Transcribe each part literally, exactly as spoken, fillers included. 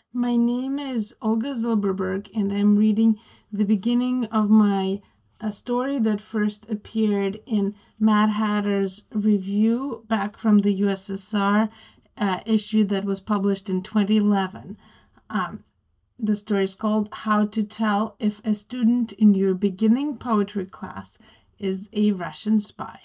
My name is Olga Zilberberg, and I'm reading the beginning of my a story that first appeared in Mad Hatter's Review back from the U S S R uh, issue that was published in twenty eleven. Um, the story is called How to Tell If a Student in Your Beginning Poetry Class is a Russian Spy.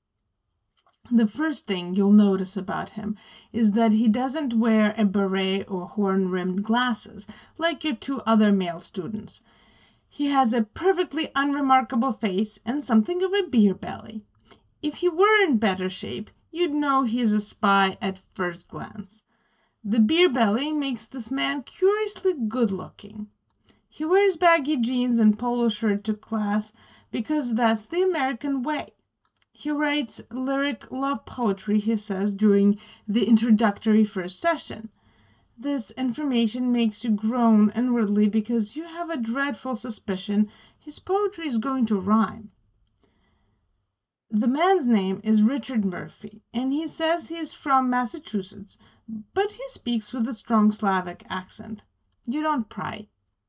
The first thing you'll notice about him is that he doesn't wear a beret or horn-rimmed glasses like your two other male students. He has a perfectly unremarkable face and something of a beer belly. If he were in better shape, you'd know he's a spy at first glance. The beer belly makes this man curiously good-looking. He wears baggy jeans and polo shirt to class because that's the American way. He writes lyric love poetry, he says, during the introductory first session. This information makes you groan inwardly because you have a dreadful suspicion his poetry is going to rhyme. The man's name is Richard Murphy, and he says he's from Massachusetts, but he speaks with a strong Slavic accent. You don't pry.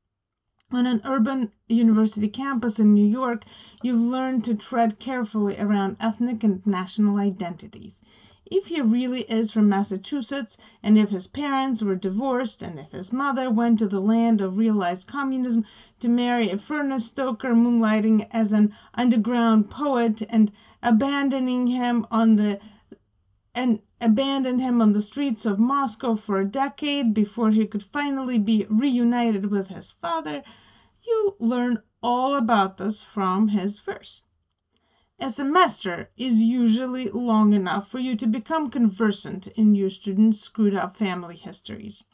On an urban university campus in New York, you've learned to tread carefully around ethnic and national identities. If he really is from Massachusetts, and if his parents were divorced, and if his mother went to the land of realized communism to marry a furnace stoker moonlighting as an underground poet and abandoning him on the and abandoned him on the streets of Moscow for a decade before he could finally be reunited with his father, you'll learn all about this from his verse. A semester is usually long enough for you to become conversant in your students' screwed-up family histories.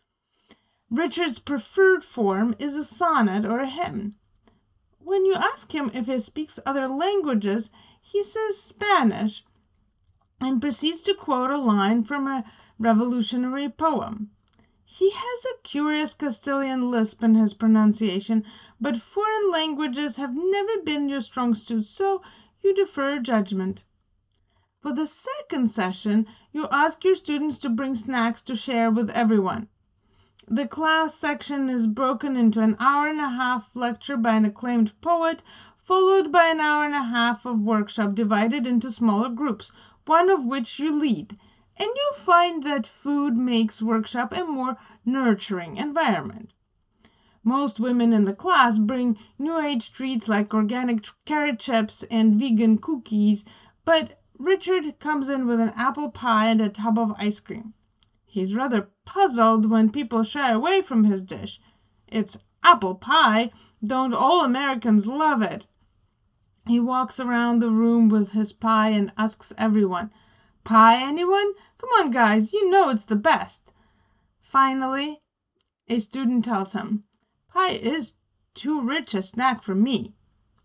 Richard's preferred form is a sonnet or a hymn. When you ask him if he speaks other languages, he says Spanish and proceeds to quote a line from a revolutionary poem. He has a curious Castilian lisp in his pronunciation, but foreign languages have never been your strong suit, so you defer judgment. For the second session, you ask your students to bring snacks to share with everyone. The class section is broken into an hour and a half lecture by an acclaimed poet, followed by an hour and a half of workshop divided into smaller groups, one of which you lead, and you'll find that food makes workshop a more nurturing environment. Most women in the class bring New Age treats like organic carrot chips and vegan cookies, but Richard comes in with an apple pie and a tub of ice cream. He's rather puzzled when people shy away from his dish. It's apple pie. Don't all Americans love it? He walks around the room with his pie and asks everyone, "Pie, anyone? Come on, guys, you know it's the best." Finally, a student tells him, "Pie is too rich a snack for me."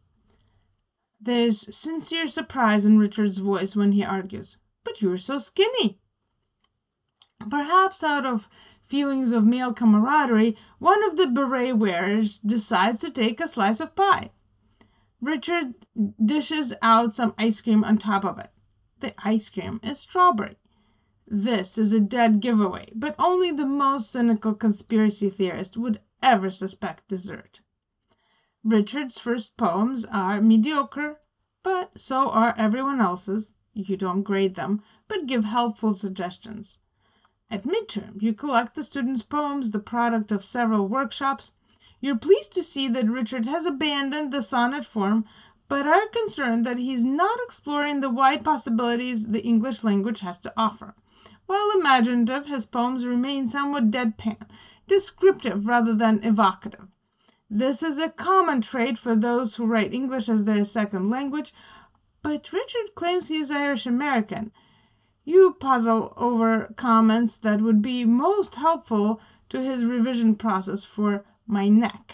There's sincere surprise in Richard's voice when he argues, "But you're so skinny." Perhaps out of feelings of male camaraderie, one of the beret wearers decides to take a slice of pie. Richard dishes out some ice cream on top of it. The ice cream is strawberry. This is a dead giveaway, but only the most cynical conspiracy theorist would ever suspect dessert. Richard's first poems are mediocre, but so are everyone else's. You don't grade them, but give helpful suggestions. At midterm, you collect the students' poems, the product of several workshops. You're pleased to see that Richard has abandoned the sonnet form, but are concerned that he's not exploring the wide possibilities the English language has to offer. While imaginative, his poems remain somewhat deadpan, descriptive rather than evocative. This is a common trait for those who write English as their second language, but Richard claims he is Irish American. You puzzle over comments that would be most helpful to his revision process for my neck.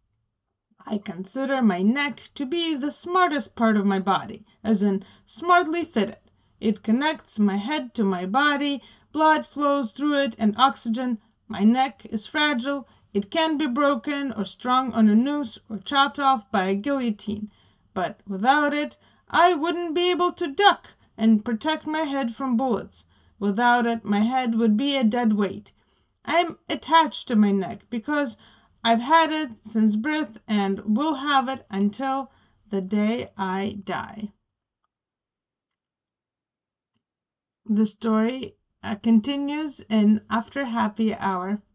I consider my neck to be the smartest part of my body, as in smartly fitted. It connects my head to my body, blood flows through it, and oxygen. My neck is fragile. It can be broken or strung on a noose or chopped off by a guillotine. But without it, I wouldn't be able to duck and protect my head from bullets. Without it, my head would be a dead weight. I'm attached to my neck because I've had it since birth and will have it until the day I die. The story uh, continues in After Happy Hour.